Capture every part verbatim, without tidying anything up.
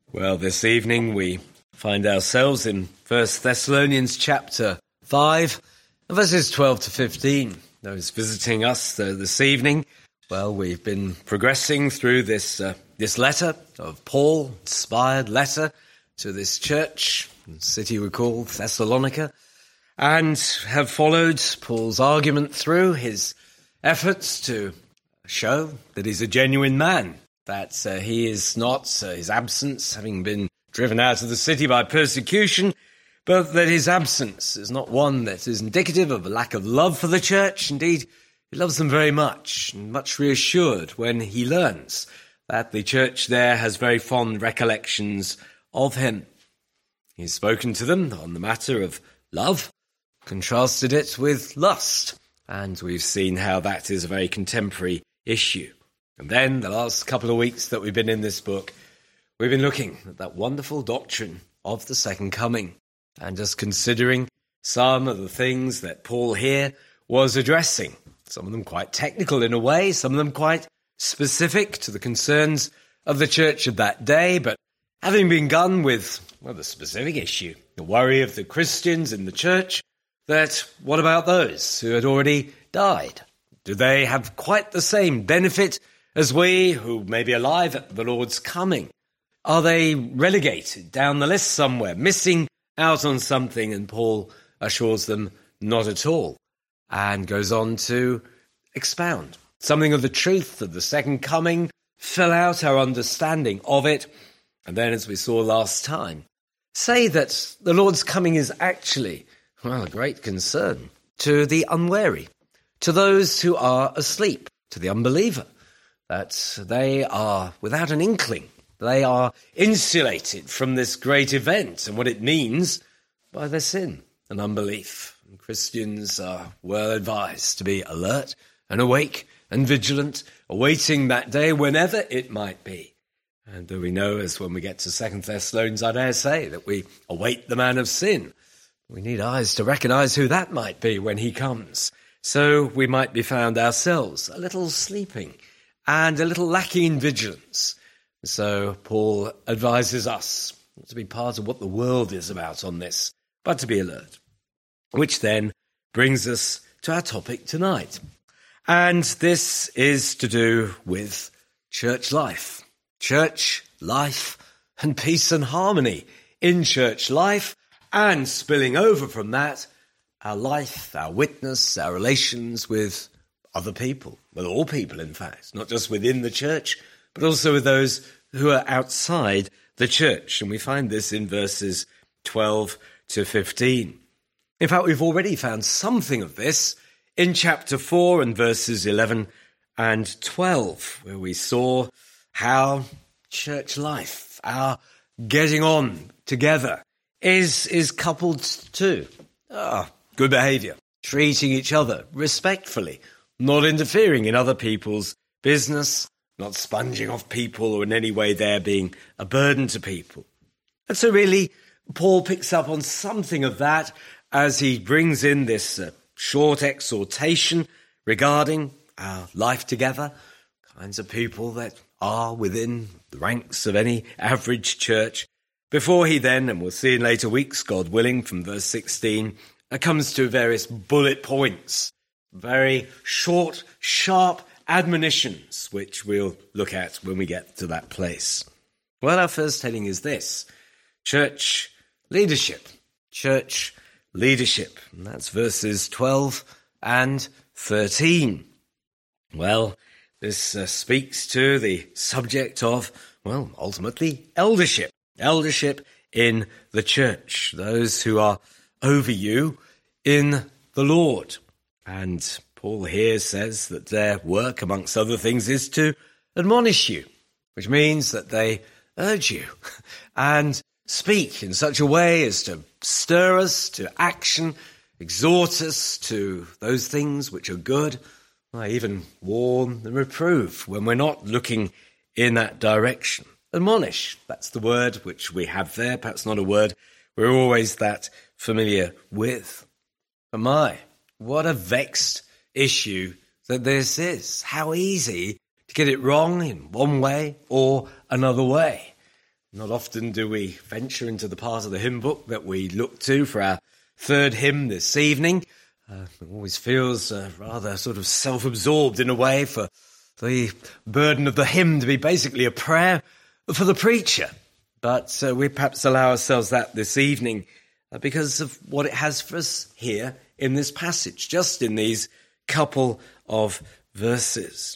Well, this evening we find ourselves in First Thessalonians chapter five, verses twelve to fifteen. Those visiting us uh, this evening, well, we've been progressing through this uh, this letter of Paul, inspired letter to this church, the city we call Thessalonica, and have followed Paul's argument through his efforts to show that he's a genuine man, that uh, he is not, uh, his absence, having been driven out of the city by persecution, but that his absence is not one that is indicative of a lack of love for the church. Indeed, he loves them very much, and much reassured when he learns that the church there has very fond recollections of him. He's spoken to them on the matter of love, contrasted it with lust, and we've seen how that is a very contemporary issue. And then the last couple of weeks that we've been in this book, we've been looking at that wonderful doctrine of the second coming and just considering some of the things that Paul here was addressing. Some of them quite technical in a way, some of them quite specific to the concerns of the church of that day, but having begun with, well, the specific issue, the worry of the Christians in the church, that what about those who had already died? Do they have quite the same benefit as we who may be alive at the Lord's coming? Are they relegated down the list somewhere, missing out on something? And Paul assures them not at all, and goes on to expound something of the truth of the second coming, fill out our understanding of it, and then, as we saw last time, say that the Lord's coming is actually, well, a great concern to the unwary, to those who are asleep, to the unbeliever, that they are without an inkling. They are insulated from this great event and what it means by their sin and unbelief. And Christians are well advised to be alert and awake and vigilant, awaiting that day whenever it might be. And we know, as when we get to Second Thessalonians, I dare say, that we await the man of sin. We need eyes to recognize who that might be when he comes. So we might be found ourselves a little sleeping and a little lacking in vigilance. So Paul advises us not to be part of what the world is about on this, but to be alert. Which then brings us to our topic tonight. And this is to do with church life. Church life and peace and harmony in church life, and spilling over from that, our life, our witness, our relations with other people, with all people, in fact, not just within the church, but also with those who are outside the church. And we find this in verses twelve to fifteen. In fact, we've already found something of this in chapter four and verses eleven and twelve, where we saw how church life, our getting on together, is, is coupled to ah, good behaviour, treating each other respectfully, not interfering in other people's business, not sponging off people or in any way there being a burden to people. And so really, Paul picks up on something of that as he brings in this uh, short exhortation regarding our life together, kinds of people that are within the ranks of any average church, before he then, and we'll see in later weeks, God willing, from verse sixteen, uh, comes to various bullet points, very short, sharp admonitions, which we'll look at when we get to that place. Well, our first heading is this: church leadership. Church leadership. And that's verses twelve and thirteen. Well, this uh, speaks to the subject of, well, ultimately, eldership. Eldership in the church. Those who are over you in the Lord. And Paul here says that their work, amongst other things, is to admonish you, which means that they urge you and speak in such a way as to stir us to action, exhort us to those things which are good. I even warn and reprove when we're not looking in that direction. Admonish, that's the word which we have there, perhaps not a word we're always that familiar with. But my, what a vexed issue that this is. How easy to get it wrong in one way or another way. Not often do we venture into the part of the hymn book that we look to for our third hymn this evening. Uh, it always feels uh, rather sort of self-absorbed in a way for the burden of the hymn to be basically a prayer for the preacher. But uh, we perhaps allow ourselves that this evening uh, because of what it has for us here in this passage, just in these couple of verses.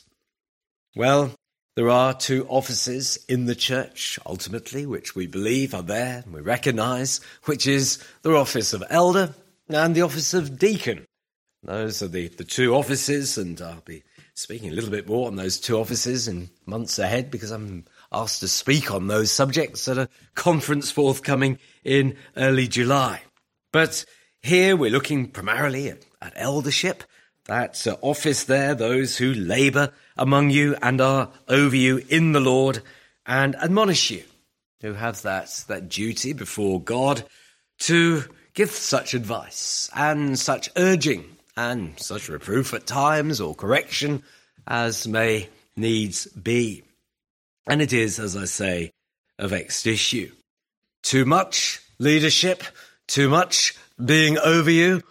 Well, there are two offices in the church, ultimately, which we believe are there and we recognise, which is the office of elder and the office of deacon. Those are the, the two offices, and I'll be speaking a little bit more on those two offices in months ahead because I'm asked to speak on those subjects at a conference forthcoming in early July. But here we're looking primarily at, at eldership. That uh, office there, those who labour among you and are over you in the Lord and admonish you, who have that, that duty before God to give such advice and such urging and such reproof at times or correction as may needs be. And it is, as I say, a vexed issue. Too much leadership, too much being over you,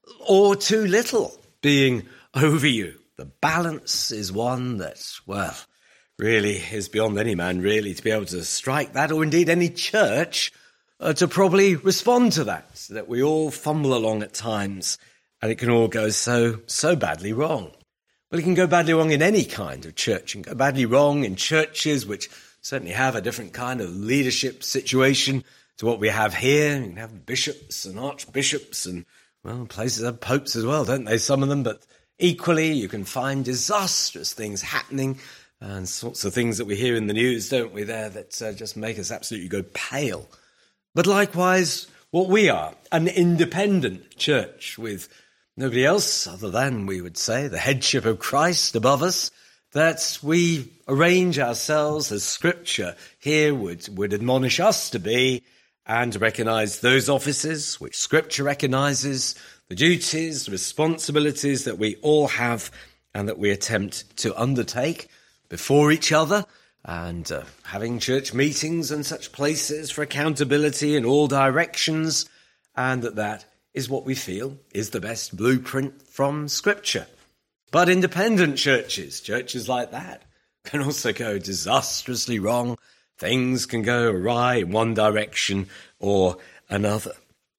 or too little being over you. The balance is one that, well, really is beyond any man really to be able to strike that, or indeed any church uh, to probably respond to that, that we all fumble along at times and it can all go so, so badly wrong. Well, it can go badly wrong in any kind of church. It can go badly wrong in churches which certainly have a different kind of leadership situation to what we have here. You can have bishops and archbishops and, well, places have popes as well, don't they, some of them? But equally, you can find disastrous things happening and sorts of things that we hear in the news, don't we, there, that uh, just make us absolutely go pale. But likewise, what we are, an independent church with nobody else other than, we would say, the headship of Christ above us, that we arrange ourselves as Scripture here would, would admonish us to be, and to recognise those offices which Scripture recognises, the duties, the responsibilities that we all have and that we attempt to undertake before each other, and uh, having church meetings and such places for accountability in all directions, and that that is what we feel is the best blueprint from Scripture. But independent churches, churches like that, can also go disastrously wrong. Things can go awry in one direction or another.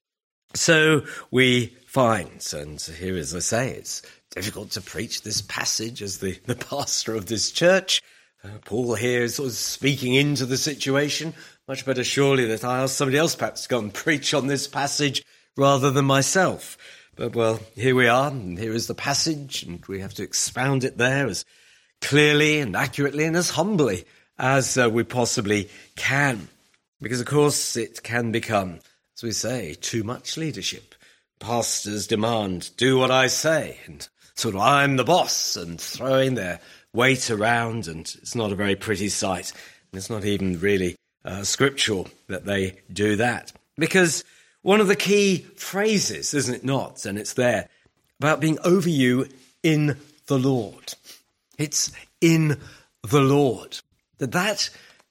So we find, and here, as I say, it's difficult to preach this passage as the, the pastor of this church. Uh, Paul here is sort of speaking into the situation. Much better surely that I ask somebody else perhaps to go and preach on this passage rather than myself. But, well, here we are, and here is the passage, and we have to expound it there as clearly and accurately and as humbly as uh, we possibly can. Because, of course, it can become, as we say, too much leadership. Pastors demand, do what I say, and sort of I'm the boss, and throwing their weight around, and it's not a very pretty sight. And it's not even really uh, scriptural that they do that. Because one of the key phrases, isn't it not, and it's there, about being over you in the Lord. It's in the Lord. That that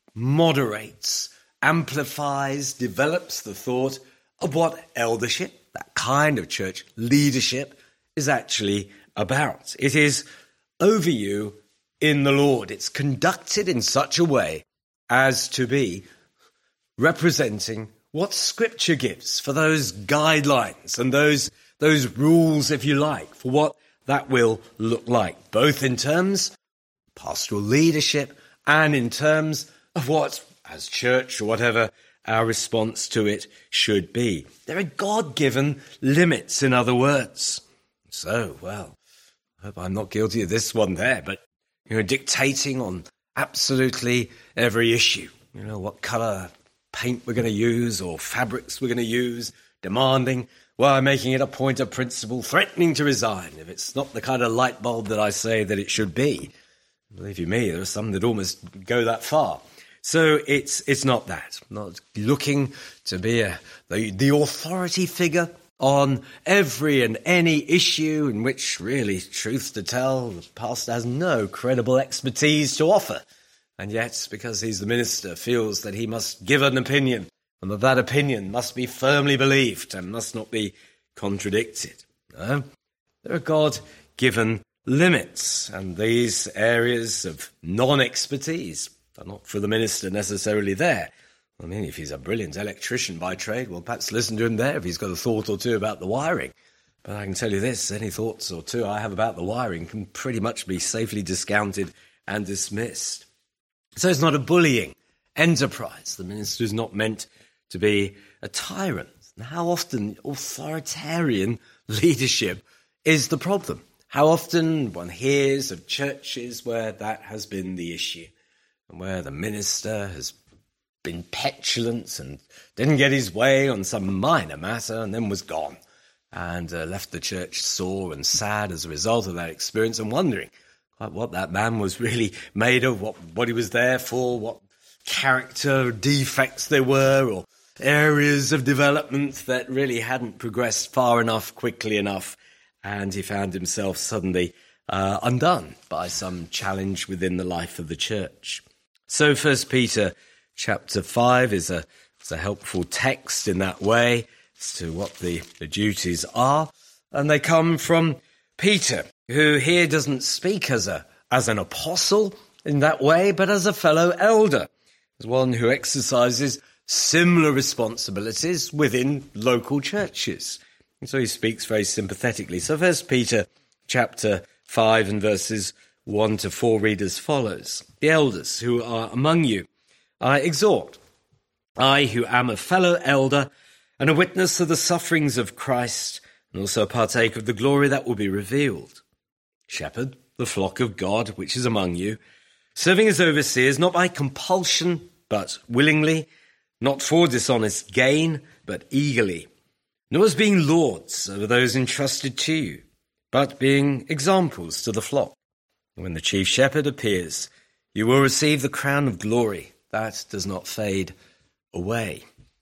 moderates, amplifies, develops the thought of what eldership, that kind of church leadership, is actually about. It is over you in the Lord. It's conducted in such a way as to be representing what Scripture gives for those guidelines and those, those rules, if you like, for what that will look like, both in terms of pastoral leadership and in terms of what, as church or whatever, our response to it should be. There are God-given limits, in other words. So, well, I hope I'm not guilty of this one there, but, you know, dictating on absolutely every issue. You know, what colour paint we're going to use or fabrics we're going to use, demanding, well, making it a point of principle, threatening to resign if it's not the kind of light bulb that I say that it should be. Believe you me, there are some that almost go that far. So it's it's not that. Not looking to be a, the, the authority figure on every and any issue in which, really, truth to tell, the pastor has no credible expertise to offer. and yet, because he's the minister, feels that he must give an opinion, and that that opinion must be firmly believed and must not be contradicted. No? There are God-given limits, and these areas of non-expertise are not for the minister necessarily there. I mean, if he's a brilliant electrician by trade, well, perhaps listen to him there if he's got a thought or two about the wiring. But I can tell you this, any thoughts or two I have about the wiring can pretty much be safely discounted and dismissed. So it's not a bullying enterprise. The minister is not meant to be a tyrant. And how often authoritarian leadership is the problem? How often one hears of churches where that has been the issue, and where the minister has been petulant and didn't get his way on some minor matter and then was gone, and uh, left the church sore and sad as a result of that experience, and wondering quite what that man was really made of, what, what he was there for, what character defects there were, or areas of development that really hadn't progressed far enough, quickly enough, and he found himself suddenly uh, undone by some challenge within the life of the church. So First Peter chapter five is a, is a helpful text in that way as to what the, the duties are, and they come from Peter, who here doesn't speak as a as an apostle in that way, but as a fellow elder, as one who exercises similar responsibilities within local churches. And so he speaks very sympathetically. So First Peter chapter five and verses one to four read as follows. The elders who are among you I exhort, I who am a fellow elder and a witness of the sufferings of Christ, and also partake of the glory that will be revealed. Shepherd the flock of God which is among you, serving as overseers, not by compulsion, but willingly, not for dishonest gain, but eagerly, nor as being lords over those entrusted to you, but being examples to the flock. When the chief shepherd appears, you will receive the crown of glory that does not fade away.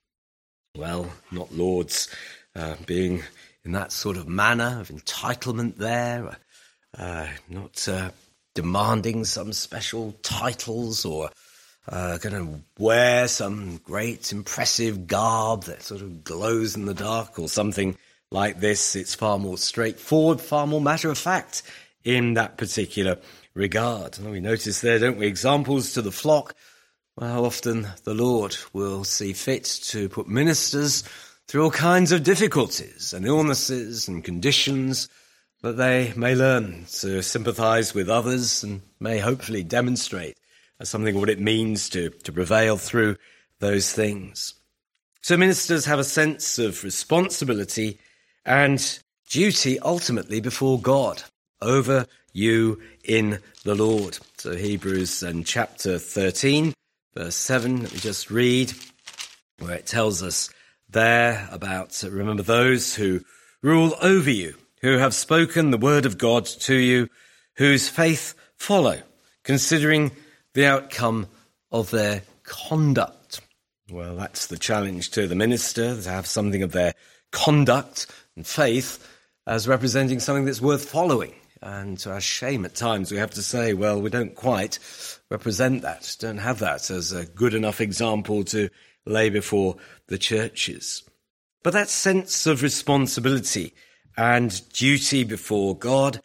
Well, not lords, uh, being in that sort of manner of entitlement there, uh, not uh, demanding some special titles or uh, going to wear some great impressive garb that sort of glows in the dark or something like this. It's far more straightforward, far more matter of fact in that particular regard. And we notice there, don't we, examples to the flock. Well, how often the Lord will see fit to put ministers through all kinds of difficulties and illnesses and conditions, that they may learn to sympathize with others and may hopefully demonstrate something of what it means to, to prevail through those things. So ministers have a sense of responsibility and duty ultimately before God over you in the Lord. So Hebrews and chapter thirteen, verse seven, let me just read, where it tells us there about, remember those who rule over you, who have spoken the word of God to you, whose faith follow, considering the outcome of their conduct. Well, that's the challenge to the minister, to have something of their conduct and faith as representing something that's worth following. And to our shame at times, we have to say, well, we don't quite represent that, don't have that as a good enough example to lay before the churches. But that sense of responsibility and duty before God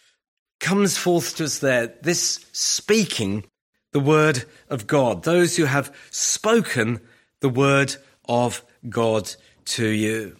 comes forth to us there, this speaking the word of God, those who have spoken the word of God to you.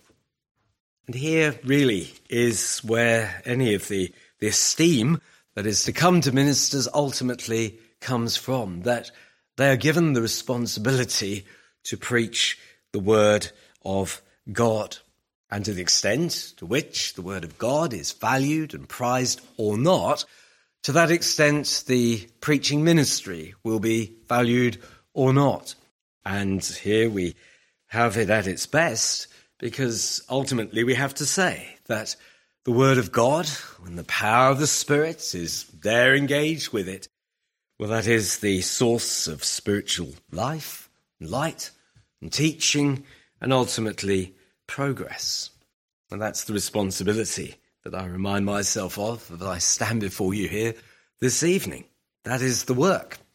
And here really is where any of the, the esteem that is to come to ministers ultimately comes from, that they are given the responsibility to preach the word of God. And to the extent to which the word of God is valued and prized or not, to that extent the preaching ministry will be valued or not. And here we have it at its best, because ultimately we have to say that the word of God, when the power of the Spirit is there engaged with it, well, that is the source of spiritual life, and light, and teaching, and ultimately progress. And that's the responsibility that I remind myself of as I stand before you here this evening. That is the work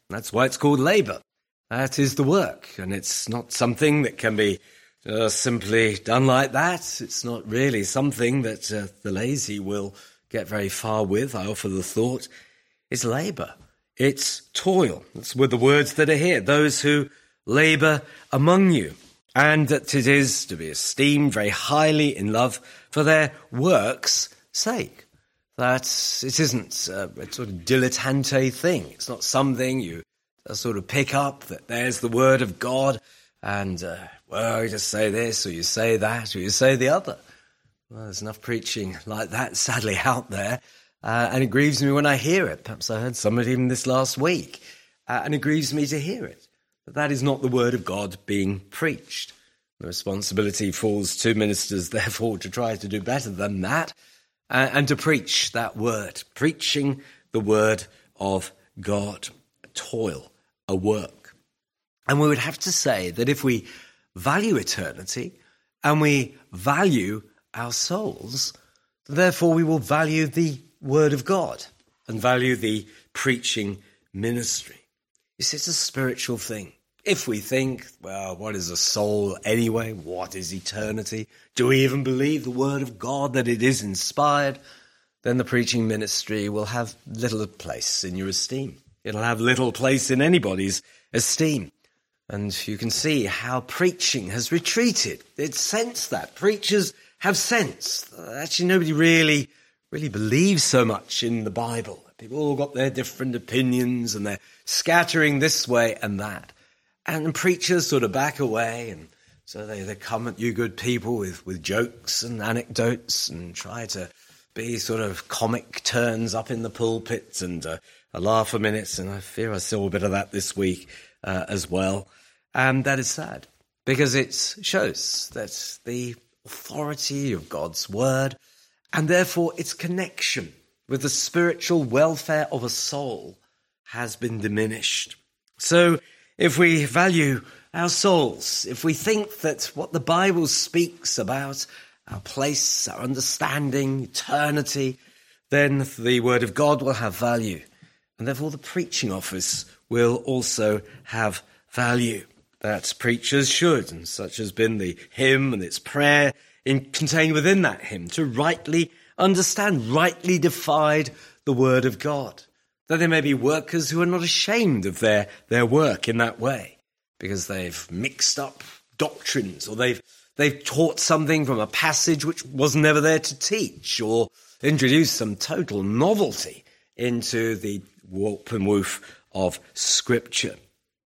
That's why it's called labour. That is the work, and it's not something that can be uh, simply done like that. It's not really something that uh, the lazy will get very far with, I offer the thought. It's labour. It's toil. That's with the words that are here, those who labour among you, and that it is to be esteemed very highly in love for their work's sake. That it isn't a, a sort of dilettante thing. It's not something you uh, sort of pick up, that there's the word of God, and, uh, well, you just say this, or you say that, or you say the other. Well, there's enough preaching like that, sadly, out there. Uh, and it grieves me when I hear it. Perhaps I heard some of it even this last week. Uh, and it grieves me to hear it. But that is not the word of God being preached. The responsibility falls to ministers, therefore, to try to do better than that uh, and to preach that word, preaching the word of God, a toil, a work. And we would have to say that if we value eternity and we value our souls, therefore we will value the word of God and value the preaching ministry. You see, it's a spiritual thing. If we think, well, what is a soul anyway? What is eternity? Do we even believe the word of God, that it is inspired? Then the preaching ministry will have little place in your esteem. It'll have little place in anybody's esteem. And you can see how preaching has retreated. It's sensed that. Preachers have sensed. Actually, nobody really really believe so much in the Bible. People all got their different opinions and they're scattering this way and that. And preachers sort of back away, and so they, they come at you good people with, with jokes and anecdotes and try to be sort of comic turns up in the pulpit and uh, a laugh a minute. And I fear I saw a bit of that this week uh, as well. And that is sad because it shows that the authority of God's word and therefore its connection with the spiritual welfare of a soul has been diminished. So if we value our souls, if we think that what the Bible speaks about our place, our understanding, eternity, then the word of God will have value. And therefore the preaching office will also have value. That preachers should, and such has been the hymn and its prayer in, contained within that hymn, to rightly understand, rightly divide the word of God. That there may be workers who are not ashamed of their, their work in that way, because they've mixed up doctrines, or they've they've taught something from a passage which was never there to teach, or introduced some total novelty into the warp and woof of Scripture.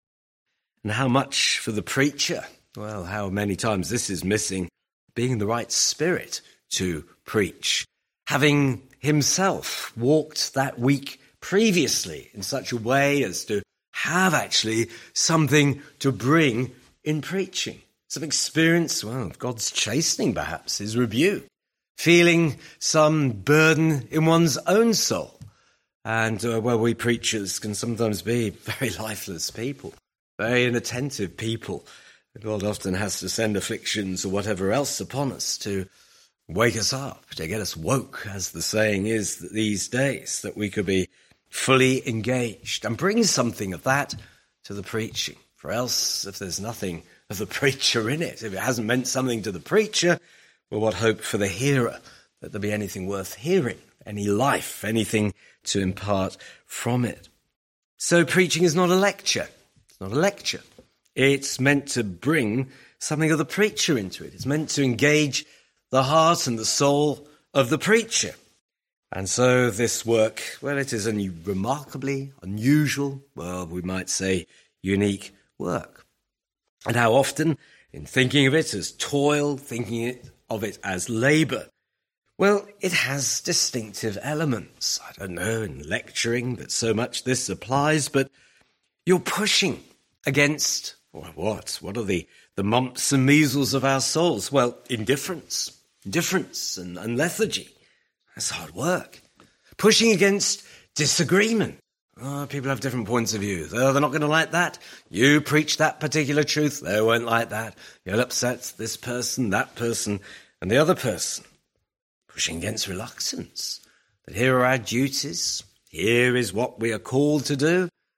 And how much for the preacher? Well, how many times this is missing, being in the right spirit to preach, having himself walked that week previously in such a way as to have actually something to bring in preaching. Some experience, well, of God's chastening perhaps, his rebuke, feeling some burden in one's own soul. And uh, well, we preachers can sometimes be very lifeless people, very inattentive people. God often has to send afflictions or whatever else upon us to wake us up, to get us woke, as the saying is these days, that we could be fully engaged and bring something of that to the preaching. For else, if there's nothing of the preacher in it, if it hasn't meant something to the preacher, well, what hope for the hearer that there be anything worth hearing, any life, anything to impart from it? So preaching is not a lecture. It's not a lecture. It's meant to bring something of the preacher into it. It's meant to engage the heart and the soul of the preacher. And so this work, well, it is a remarkably unusual, well, we might say unique work. And how often, in thinking of it as toil, thinking of it as labour, well, it has distinctive elements. I don't know, in lecturing that so much this applies, but you're pushing against, or what? What are the, the mumps and measles of our souls? Well, indifference, indifference and, and lethargy. That's hard work. Pushing against disagreement. Oh, people have different points of view. Oh, they're not going to like that. You preach that particular truth. They won't like that. You'll upset this person, that person, and the other person. Pushing against reluctance. That here are our duties. Here is what we are called to do.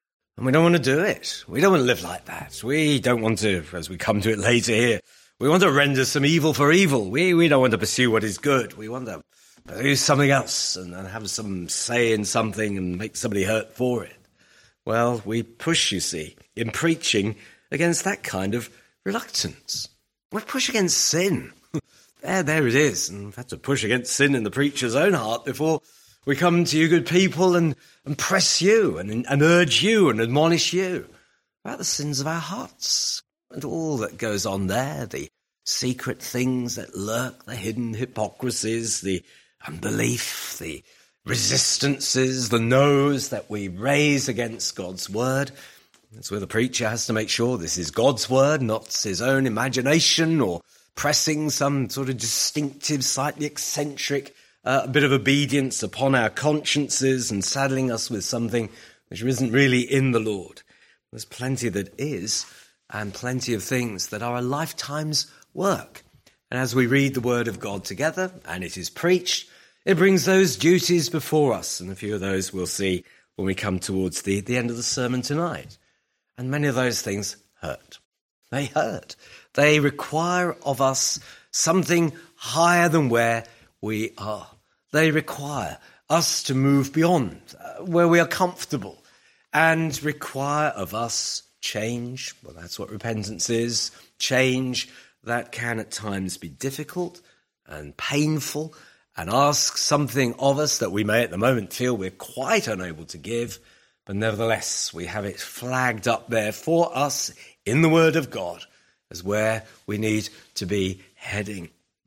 And we don't want to do it. We don't want to live like that. We don't want to, as we come to it later here, we want to render some evil for evil. We we don't want to pursue what is good. We want to pursue something else and, and have some say in something and make somebody hurt for it. Well, we push, you see, in preaching against that kind of reluctance. We push against sin. there, there it is. And we've had to push against sin in the preacher's own heart before we come to you good people and, and press you and, and urge you and admonish you about the sins of our hearts and all that goes on there, the secret things that lurk, the hidden hypocrisies, the unbelief, the resistances, the no's that we raise against God's word. That's where the preacher has to make sure this is God's word, not his own imagination or pressing some sort of distinctive, slightly eccentric Uh, a bit of obedience upon our consciences and saddling us with something which isn't really in the Lord. There's plenty that is, and plenty of things that are a lifetime's work. And as we read the word of God together, and it is preached, it brings those duties before us. And a few of those we'll see when we come towards the, the end of the sermon tonight. And many of those things hurt. They hurt. They require of us something higher than where we are. They require us to move beyond uh, where we are comfortable and require of us change. Well, that's what repentance is. Change that can at times be difficult and painful and ask something of us that we may at the moment feel we're quite unable to give. But nevertheless, we have it flagged up there for us in the Word of God as where we need to be heading.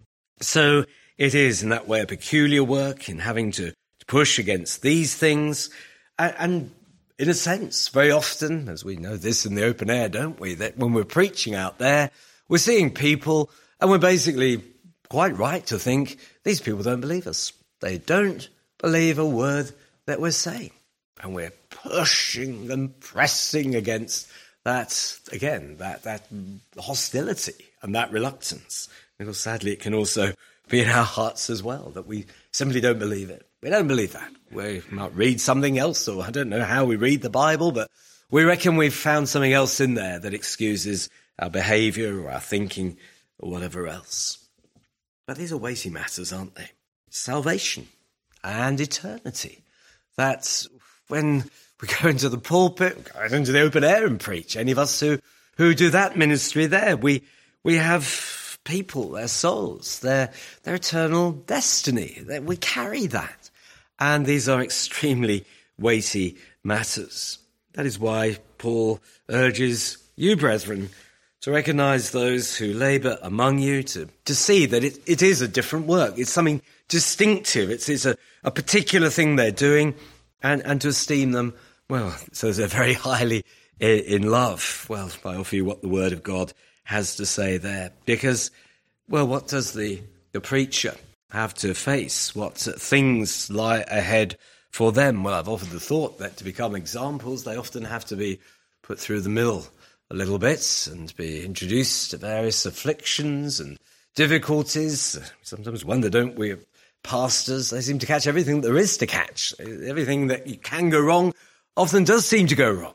So it is in that way a peculiar work in having to push against these things. And, and in a sense, very often, as we know this in the open air, don't we, that when we're preaching out there, we're seeing people and we're basically quite right to think these people don't believe us. They don't believe a word that we're saying. And we're pushing and pressing against that, again, that, that hostility and that reluctance. Because sadly, it can also be in our hearts as well, that we simply don't believe it. We don't believe that. We might read something else, or I don't know how we read the Bible, but we reckon we've found something else in there that excuses our behaviour or our thinking or whatever else. But these are weighty matters, aren't they? Salvation and eternity. That's when we go into the pulpit, go into the open air and preach. Any of us who, who do that ministry there, we we have people, their souls, their their eternal destiny. We carry that. And these are extremely weighty matters. That is why Paul urges you, brethren, to recognize those who labor among you, to, to see that it, it is a different work. It's something distinctive. It's, it's a, a particular thing they're doing, and, and to esteem them, well, so they're very highly in, in love. Well, I offer you what the Word of God has to say there. Because, well, what does the, the preacher have to face? What things lie ahead for them? Well, I've offered the thought that to become examples, they often have to be put through the mill a little bit and be introduced to various afflictions and difficulties. Sometimes wonder, don't we, pastors, they seem to catch everything there is to catch. Everything that can go wrong often does seem to go wrong.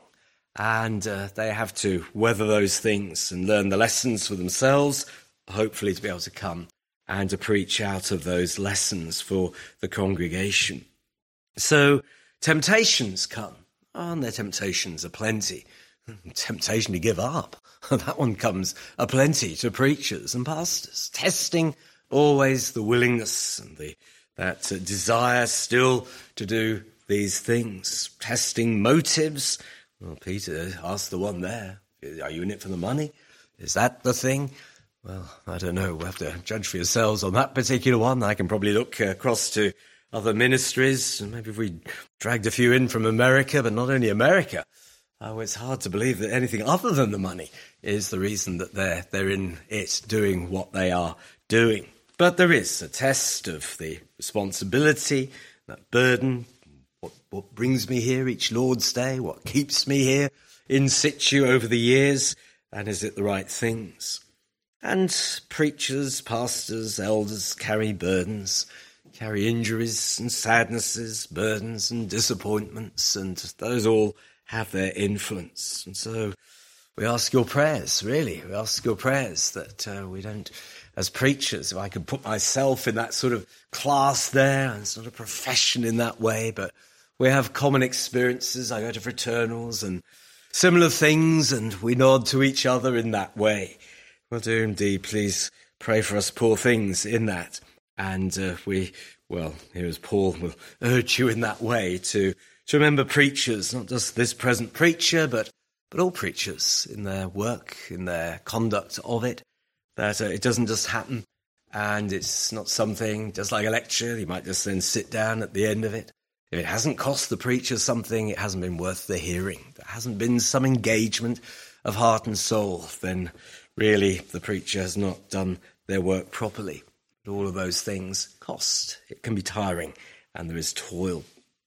And uh, they have to weather those things and learn the lessons for themselves, hopefully to be able to come and to preach out of those lessons for the congregation. So temptations come. Aren't there temptations aplenty? Temptation to give up. That one comes aplenty to preachers and pastors. Testing always the willingness and the that uh, desire still to do these things. Testing motives. Well, Peter asked the one there, are you in it for the money? Is that the thing? Well, I don't know. We'll have to judge for yourselves on that particular one. I can probably look across to other ministries. Maybe if we dragged a few in from America, but not only America. Oh, it's hard to believe that anything other than the money is the reason that they're, they're in it doing what they are doing. But there is a test of the responsibility, that burden. What, what brings me here each Lord's Day? What keeps me here in situ over the years? And is it the right things? And preachers, pastors, elders carry burdens, carry injuries and sadnesses, burdens and disappointments, and those all have their influence. And so we ask your prayers, really. We ask your prayers that uh, we don't, as preachers, if I could put myself in that sort of class there, and it's not a profession in that way, but we have common experiences. I go to fraternals and similar things, and we nod to each other in that way. Well, do indeed, please pray for us poor things in that. And uh, we, well, here is Paul, will urge you in that way to, to remember preachers, not just this present preacher, but, but all preachers in their work, in their conduct of it, that uh, it doesn't just happen, and it's not something just like a lecture. You might just then sit down at the end of it. If it hasn't cost the preacher something, it hasn't been worth the hearing. There hasn't been some engagement of heart and soul, then really the preacher has not done their work properly. But all of those things cost. It can be tiring, and there is toil.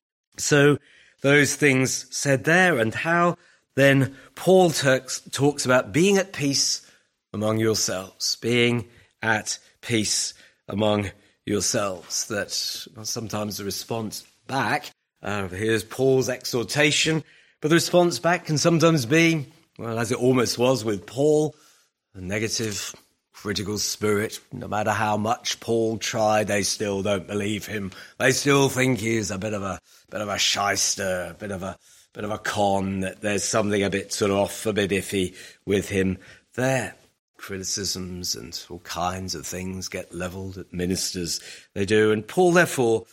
So those things said there, and how then Paul talks, talks about being at peace among yourselves, being at peace among yourselves. That well, sometimes the response back, uh, here's Paul's exhortation, but the response back can sometimes be, well, as it almost was with Paul, a negative, critical spirit. No matter how much Paul tried, they still don't believe him. They still think he's a bit of a bit of a shyster, a bit of a bit of a con. That there's something a bit sort of off, a bit iffy with him there. Criticisms and all kinds of things get levelled at ministers. They do, and Paul therefore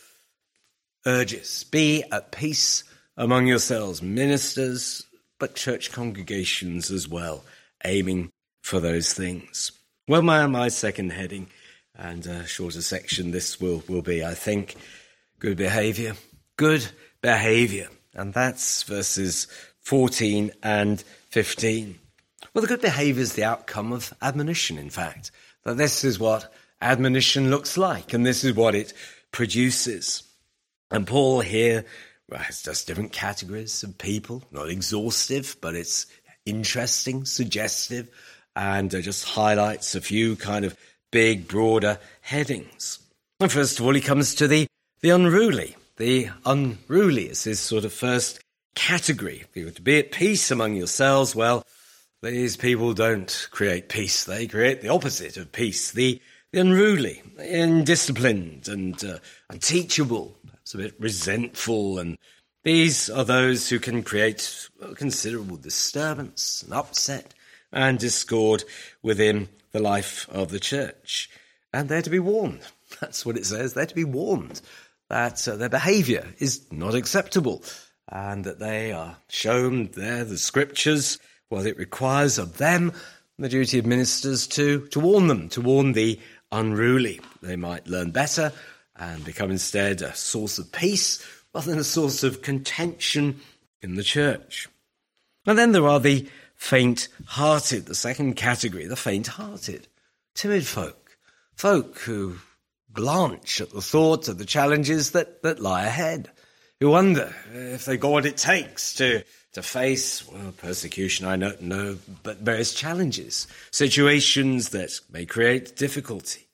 urges, be at peace among yourselves, ministers, but church congregations as well, aiming for those things. Well, my, my second heading, and a shorter section this will, will be, I think, good behaviour. Good behaviour. And that's verses fourteen and fifteen. Well, the good behaviour is the outcome of admonition, in fact. That this is what admonition looks like, and this is what it produces. And Paul here well, has just different categories of people, not exhaustive, but it's interesting, suggestive, and uh, just highlights a few kind of big, broader headings. And first of all, he comes to the, the unruly. The unruly is his sort of first category. If you were to be at peace among yourselves, well, these people don't create peace. They create the opposite of peace. The, the unruly, indisciplined and uh, unteachable, perhaps a bit resentful, and these are those who can create well, considerable disturbance and upset and discord within the life of the church. And they're to be warned. That's what it says. They're to be warned that uh, their behaviour is not acceptable, and that they are shown there, the scriptures, what it requires of them, the duty of ministers to, to warn them, to warn the unruly. They might learn better and become instead a source of peace rather than a source of contention in the church. And then there are the faint-hearted, the second category, the faint-hearted, timid folk, folk who blanch at the thought of the challenges that, that lie ahead, who wonder if they've got what it takes to, to face, well, persecution, I don't know, but various challenges, situations that may create difficulty.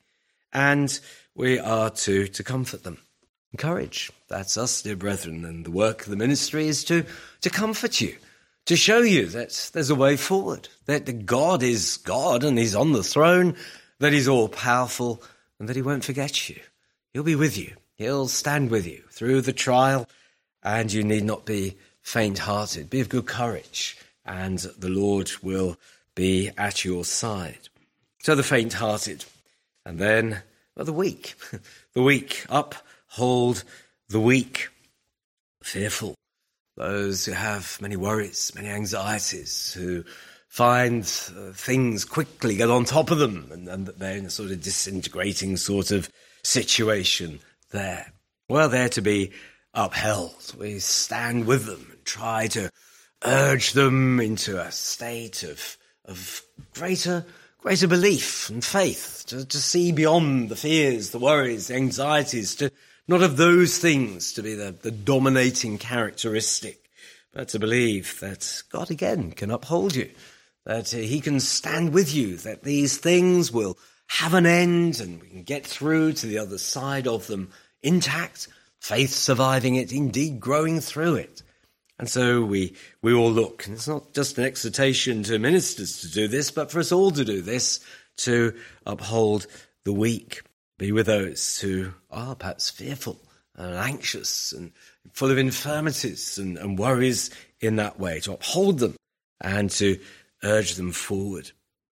And we are to, to comfort them. Encourage. That's us, dear brethren, and the work of the ministry is to, to comfort you, to show you that there's a way forward, that God is God and he's on the throne, that he's all-powerful, and that he won't forget you. He'll be with you. He'll stand with you through the trial, and you need not be faint-hearted. Be of good courage, and the Lord will be at your side. So the faint-hearted, and then well, the weak. The weak, uphold the weak. Fearful. Those who have many worries, many anxieties, who find uh, things quickly get on top of them, and, and that they're in a sort of disintegrating sort of situation there. Well, they're to be upheld. We stand with them and try to urge them into a state of of greater greater belief and faith, to, to see beyond the fears, the worries, the anxieties, to not of those things to be the, the dominating characteristic, but to believe that God again can uphold you, that he can stand with you, that these things will have an end and we can get through to the other side of them intact, faith surviving it, indeed growing through it. And so we we all look, and it's not just an exhortation to ministers to do this, but for us all to do this, to uphold the weak, be with those who are perhaps fearful and anxious and full of infirmities and, and worries in that way, to uphold them and to urge them forward.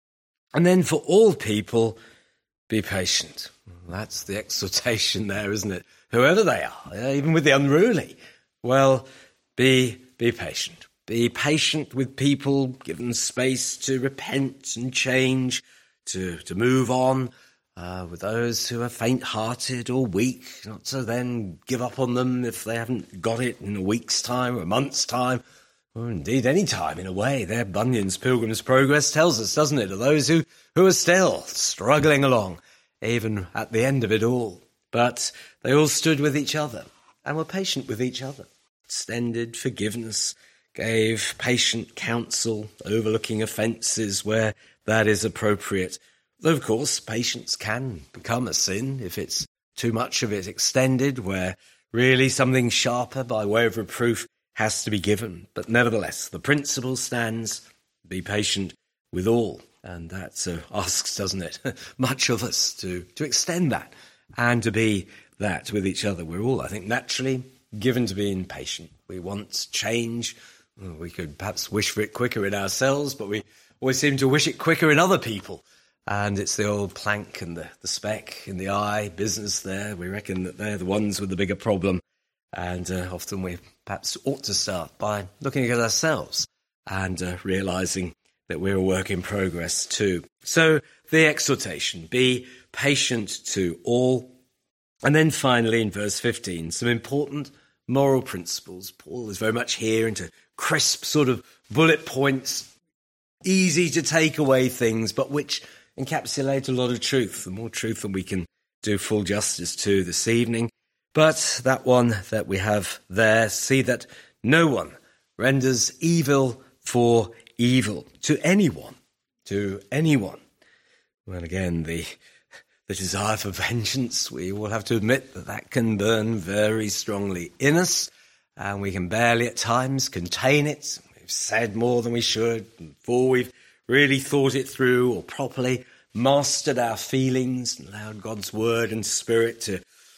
And then for all people, be patient. That's the exhortation there, isn't it? Whoever they are, even with the unruly, well, be be patient. Be patient with people, give them space to repent and change, to, to move on. Uh, with those who are faint-hearted or weak, not to then give up on them if they haven't got it in a week's time or a month's time, or indeed any time in a way. There, Bunyan's Pilgrim's Progress tells us, doesn't it, of those who, who are still struggling along, even at the end of it all. But they all stood with each other and were patient with each other, extended forgiveness, gave patient counsel, overlooking offences where that is appropriate. Though, of course, patience can become a sin if it's too much of it extended, where really something sharper by way of reproof has to be given. But nevertheless, the principle stands, be patient with all. And that uh, asks, doesn't it, much of us to, to extend that and to be that with each other. We're all, I think, naturally given to being patient. We want change. Well, we could perhaps wish for it quicker in ourselves, but we always seem to wish it quicker in other people. And it's the old plank and the, the speck in the eye business there. We reckon that they're the ones with the bigger problem. And uh, often we perhaps ought to start by looking at ourselves and uh, realising that we're a work in progress too. So the exhortation, be patient to all. And then finally in verse fifteen, some important moral principles. Paul is very much here into crisp sort of bullet points, easy to take away things, but which encapsulate a lot of truth, the more truth than we can do full justice to this evening. But that one that we have there, see that no one renders evil for evil to anyone, to anyone. Well, again, the the desire for vengeance, we will have to admit that that can burn very strongly in us, and we can barely at times contain it. We've said more than we should before we've really thought it through or properly mastered our feelings and allowed God's word and spirit to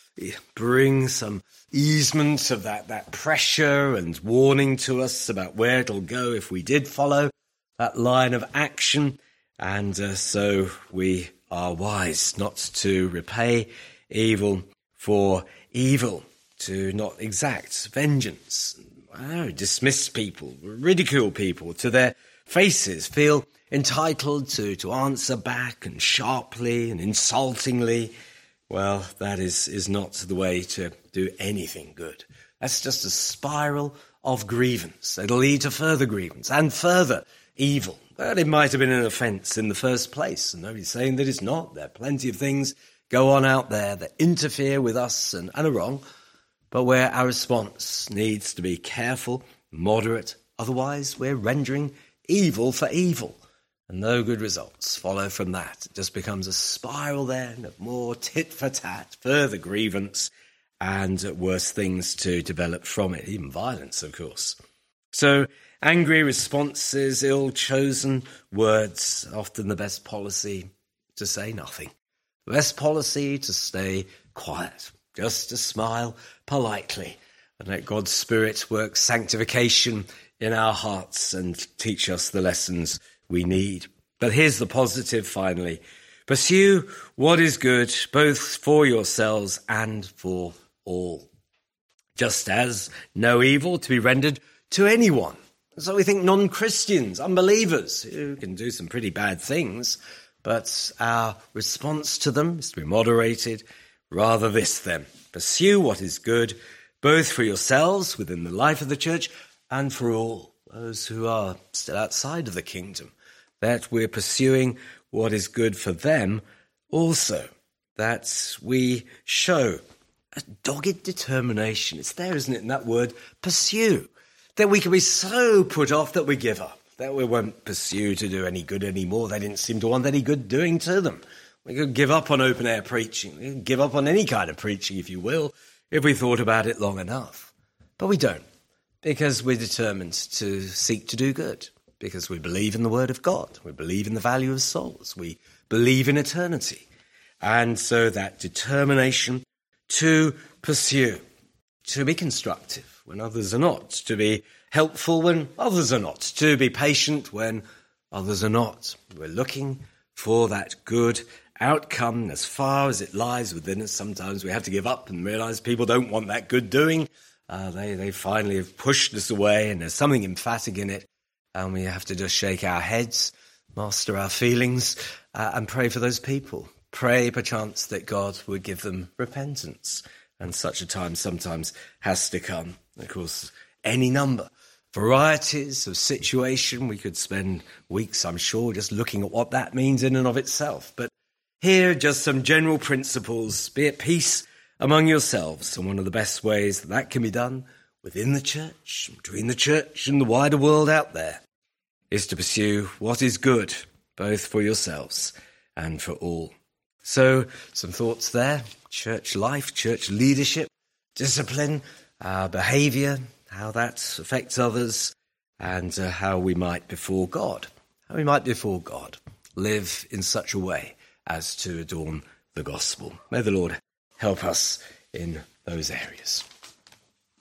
bring some easement of that, that pressure and warning to us about where it'll go if we did follow that line of action. And uh, so we are wise not to repay evil for evil, to not exact vengeance, oh, dismiss people, ridicule people to their faces, feel entitled to, to answer back and sharply and insultingly. Well, that is, is not the way to do anything good. That's just a spiral of grievance. It'll lead to further grievance and further evil. Well, it might have been an offence in the first place, and nobody's saying that it's not. There are plenty of things go on out there that interfere with us and, and are wrong, but where our response needs to be careful, moderate. Otherwise, we're rendering evil for evil. And no good results follow from that. It just becomes a spiral then of more tit for tat, further grievance, and worse things to develop from it, even violence, of course. So angry responses, ill-chosen words, often the best policy to say nothing. The best policy to stay quiet, just to smile politely and let God's Spirit work sanctification in our hearts and teach us the lessons we need. But here's the positive finally. Pursue what is good, both for yourselves and for all. Just as no evil to be rendered to anyone. So we think non-Christians, unbelievers, who can do some pretty bad things, but our response to them is to be moderated. Rather this then. Pursue what is good, both for yourselves within the life of the church and for all those who are still outside of the kingdom, that we're pursuing what is good for them also, that we show a dogged determination. It's there, isn't it, in that word, pursue, that we can be so put off that we give up, that we won't pursue to do any good anymore. They didn't seem to want any good doing to them. We could give up on open-air preaching. We could give up on any kind of preaching, if you will, if we thought about it long enough. But we don't. Because we're determined to seek to do good, because we believe in the word of God, we believe in the value of souls, we believe in eternity. And so that determination to pursue, to be constructive when others are not, to be helpful when others are not, to be patient when others are not. We're looking for that good outcome as far as it lies within us. Sometimes we have to give up and realize people don't want that good doing. Uh, they, they finally have pushed us away, and there's something emphatic in it. And we have to just shake our heads, master our feelings, uh, and pray for those people. Pray, perchance, that God would give them repentance. And such a time sometimes has to come. Of course, any number, varieties of situation. We could spend weeks, I'm sure, just looking at what that means in and of itself. But here are just some general principles. Be at peace among yourselves. And one of the best ways that that can be done within the church, between the church and the wider world out there, is to pursue what is good, both for yourselves and for all. So, some thoughts there. Church life, church leadership, discipline, uh, behaviour, how that affects others, and uh, how we might before God, how we might before God live in such a way as to adorn the gospel. May the Lord help us in those areas.